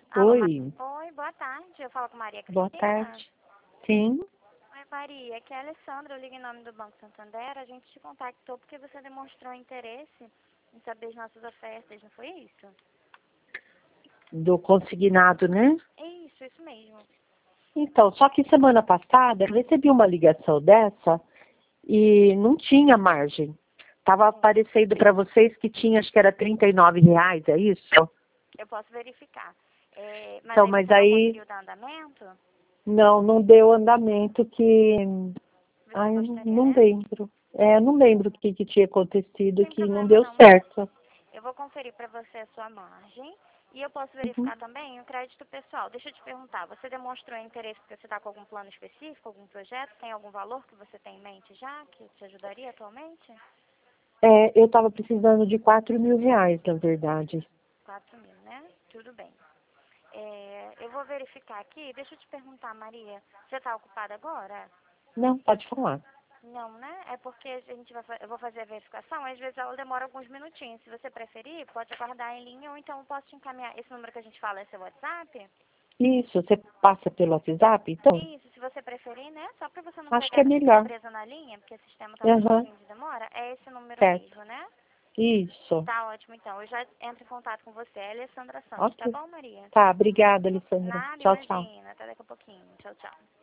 Alô, Oi, Oi, boa tarde. Eu falo com Maria boa Cristina. tarde. Sim, Oi, Maria. Aqui é a Alessandra. Eu ligo em nome do Banco Santander. A gente te contactou porque você demonstrou interesse em saber as nossas ofertas, não foi isso? do consignado, né? Isso mesmo. Então, só que semana passada eu recebi uma ligação dessa e não tinha margem. Estava aparecendo para vocês que tinha, acho que era R$ 39, é isso? Eu posso verificar. Mas Então, aí mas você não aí conseguiu dar andamento? não deu andamento que... Você Ai, eu gostaria, não né? lembro. Não lembro o que tinha acontecido, Sem que não problema deu não, Maria. certo. Eu vou conferir para você a sua margem e eu posso Uhum. verificar também o crédito pessoal. Deixa eu te perguntar, você demonstrou interesse porque você está com algum plano específico, algum projeto? Tem algum valor que você tem em mente já, que te ajudaria atualmente? Eu estava precisando de R$ 4.000, na verdade. 4.000, né? Tudo bem. Eu vou verificar aqui. Deixa eu te perguntar, Maria. Você está ocupada agora? Não, pode falar. Não, né? É porque eu vou fazer a verificação, às vezes ela demora alguns minutinhos. Se você preferir, pode aguardar em linha ou então eu posso te encaminhar. Esse número que a gente fala é seu WhatsApp? Isso, você passa pelo WhatsApp, então? Isso, se você preferir, né? Só para você não Acho que é ficar melhor. presa na linha, porque o sistema tá com um Aham, pouquinho de demora, é esse número certo. mesmo, né? Isso. Tá ótimo, então. Eu já entro em contato com você, é Alessandra Santos, tá Ok. bom, Maria? Tá, obrigada, Alessandra. Nada, Tchau, tchau. imagina. Até daqui a pouquinho. Tchau, tchau.